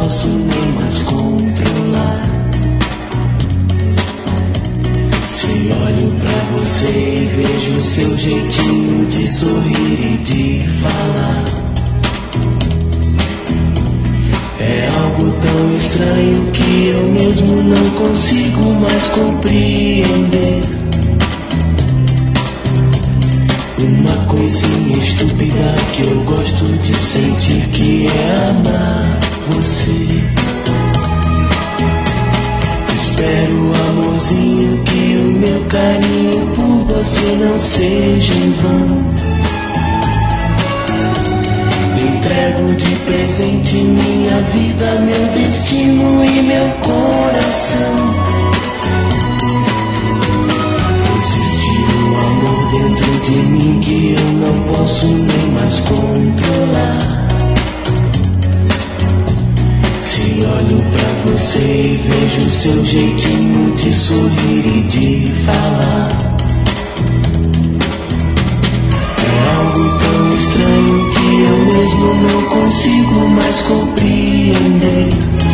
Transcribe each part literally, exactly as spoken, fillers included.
posso nem mais controlar. Se olho pra você e vejo o seu jeitinho de sorrir e de falar, é algo tão estranho que eu mesmo não consigo mais compreender. Uma coisinha estúpida que eu gosto de sentir, que é amar você. Espero, amorzinho, que o meu carinho por você não seja em vão. Entrego de presente minha vida, meu destino e meu coração. Existe um amor dentro de mim que eu não posso nem mais controlar. Se olho pra você e vejo o seu jeitinho de sorrir e de falar, é algo tão estranho que eu mesmo não consigo mais compreender.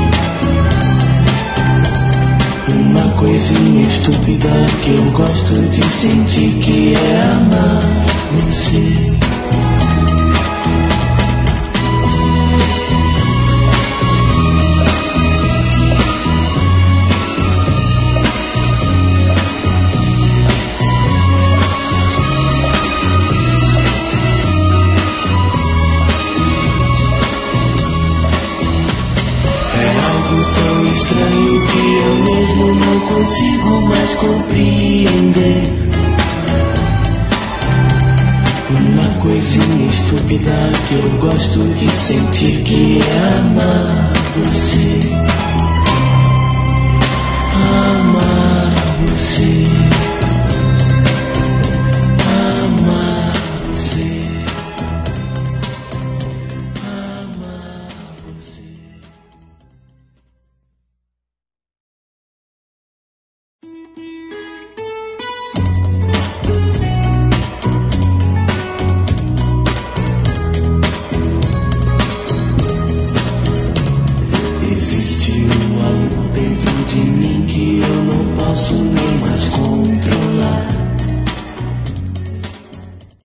Uma coisinha estúpida que eu gosto de sentir, que é amar você. Estranho que eu mesmo não consigo mais compreender. Uma coisinha estúpida que eu gosto de sentir, que é amar você. Amar você.